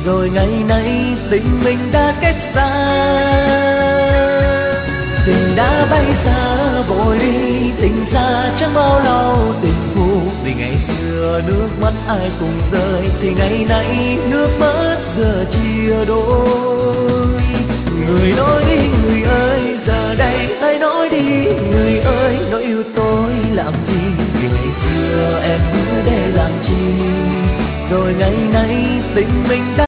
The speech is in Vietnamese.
rồi ngày nay tình mình đã kết xa. Tình đã bay xa vội đi, tình xa chẳng bao lâu tình phù. Vì ngày xưa nước mắt ai cùng rơi, thì ngày nay nước mắt giờ chia đôi. Người nói đi người ơi, giờ đây hãy nói đi người ơi, nói yêu tôi làm gì? Vì ngày xưa em hứa để làm chi, rồi ngày nay tình mình đã